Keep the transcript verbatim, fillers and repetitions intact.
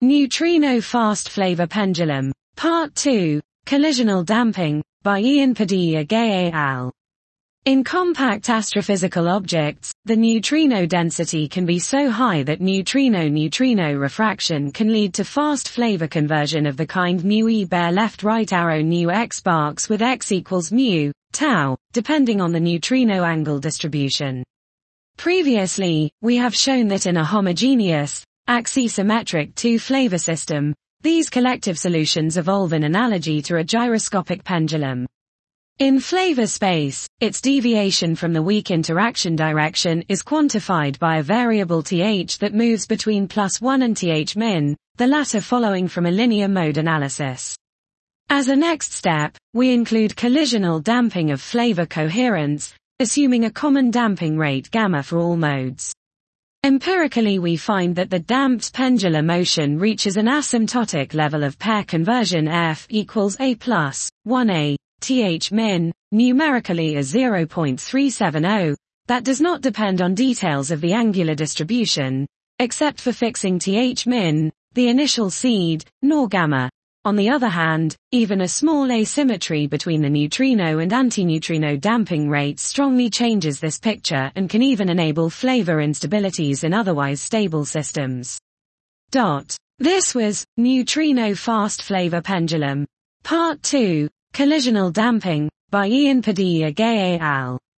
Neutrino Fast Flavor Pendulum. Part two, Collisional Damping, by Ian Padilla Gay et al. In compact astrophysical objects, the neutrino density can be so high that neutrino-neutrino refraction can lead to fast flavor conversion of the kind mu bare left right arrow nu x barks with x equals mu, tau, depending on the neutrino angle distribution. Previously, we have shown that in a homogeneous, axisymmetric two-flavor system, these collective solutions evolve in analogy to a gyroscopic pendulum. In flavor space, its deviation from the weak interaction direction is quantified by a variable th that moves between plus one and th min, the latter following from a linear mode analysis. As a next step, we include collisional damping of flavor coherence, assuming a common damping rate gamma for all modes. Empirically, we find that the damped pendular motion reaches an asymptotic level of pair conversion f equals a plus one a, th min, numerically as zero point three seven zero, that does not depend on details of the angular distribution, except for fixing th min, the initial seed, nor gamma. On the other hand, even a small asymmetry between the neutrino and antineutrino damping rates strongly changes this picture and can even enable flavor instabilities in otherwise stable systems. Dot. This was Neutrino Fast Flavor Pendulum. Part two, Collisional Damping, by Ian Padilla Gay et al.